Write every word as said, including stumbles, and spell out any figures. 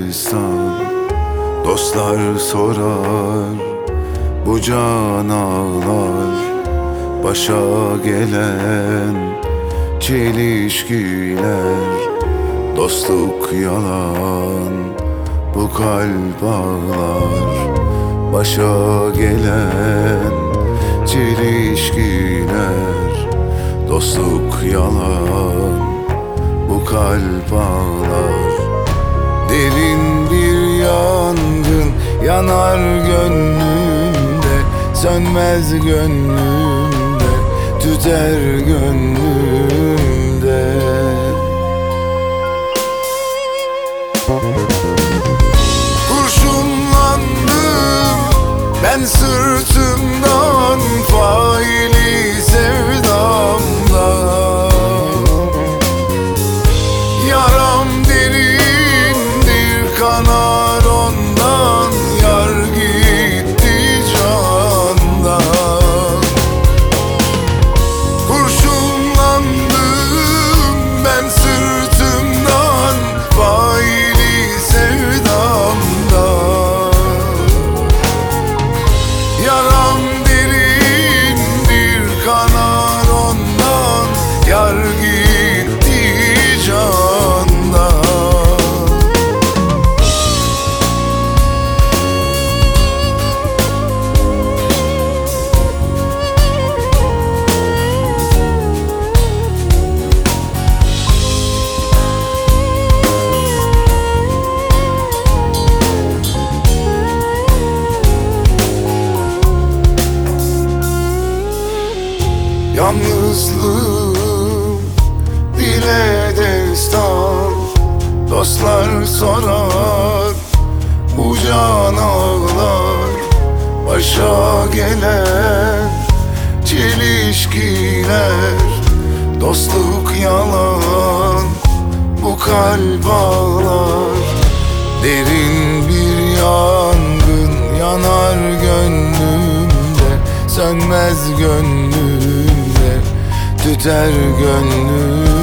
destan. Dostlar sorar, bu can ağlar. Başa gelen çelişkiler. Dostluk yalan, bu kalp ağlar. Başa gelen çelişkiler. Dostluk yalan, bu kalp ağlar. Derin bir yangın yanar gönlümde, sönmez gönlümde, tüter gönlümde. Kurşunlandım ben sırtımdan, faili sevdamdan. Yaram derindir, kanar ondan, yar gitti candan. Kurşunlandım ben sırtımdan, faili sevdamdan. Yaram derindir, kanar ondan, yar gitti candan. Yalnızlığım dile destan. Dostlar sorar, bu can ağlar. Başa gelen çelişkiler. Dostluk yalan, bu kalp ağlar. Derin bir yangın yanar gönlümde, sönmez gönlümde, tüter gönlümde.